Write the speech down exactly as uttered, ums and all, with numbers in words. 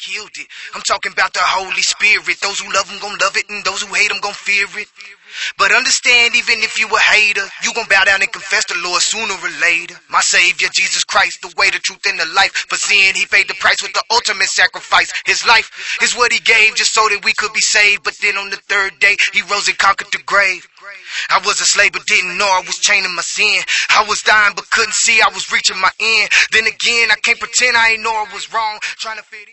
killed it. I'm talking about the Holy Spirit. Those who love him gon' love it, and those who hate him gon' fear it. But understand, even if you a hater, you gon' bow down and confess the Lord sooner or later. My Savior, Jesus Christ, the way, the truth, and the life. For sin, he paid the price with the ultimate sacrifice. His life is what he gave just so that we could be saved. But then on the third day, he rose and conquered the grave. I was a slave but didn't know I was chaining my sin. I was dying but couldn't see I was reaching my end. Then again, I can't pretend I ain't know I was wrong, trying to fit in.